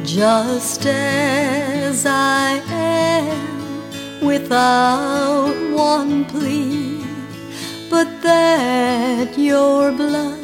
just as I am, without one plea, but that your blood